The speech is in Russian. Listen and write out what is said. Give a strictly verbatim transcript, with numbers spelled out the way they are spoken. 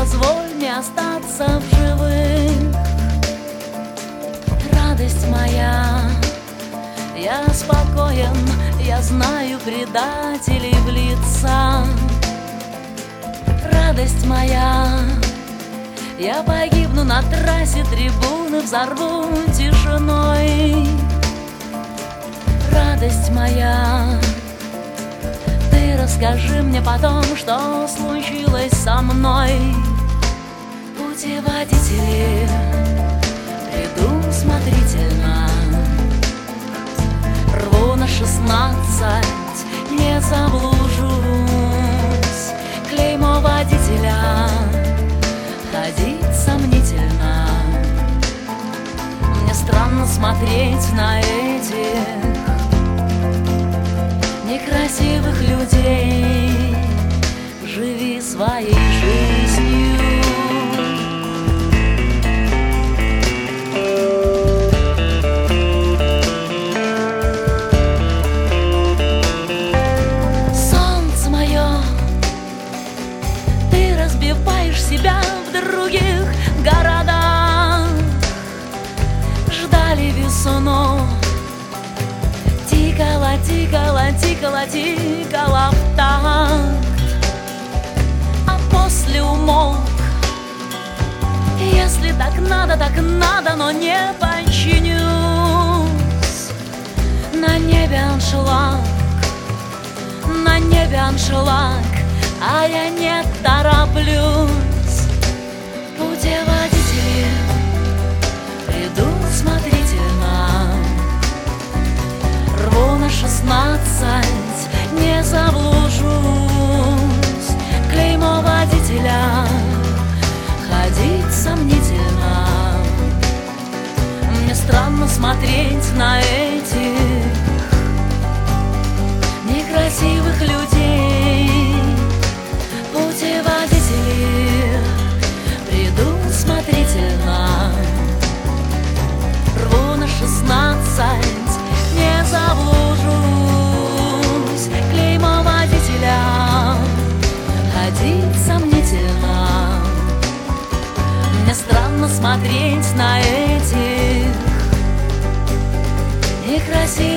позволь мне остаться в живых. Радость моя, я спокоен, я знаю предателей в лица. Радость моя, я погибну на трассе, трибуны взорву тишиной. Радость моя, ты расскажи мне потом, что случилось со мной. Путеводители, предусмотрительно рву на шестнадцать, не заблужусь. Клеймо водителя, ходить сомнительно. Мне странно смотреть на этих некрасивых людей. Живи своей жизнью. Солнце мое, ты разбиваешь себя в других городах. Ждали весну, тикала, тикала, тикала, тикала в такт, а после умолк. Если так надо, так надо, но не подчинюсь. На небе аншлаг, на небе аншлаг, а я не тороплюсь. Путеводители, предусмотрительно рву на шестнадцать, не заблужусь. Клеймо водителя, ходить сомнительно. Мне странно смотреть на этих некрасивых людей. Путеводители, предусмотрительно рву на шестнадцать, не заблужусь. Клеймо водителя, ходить сомнительно. Мне странно смотреть на этих некрасивых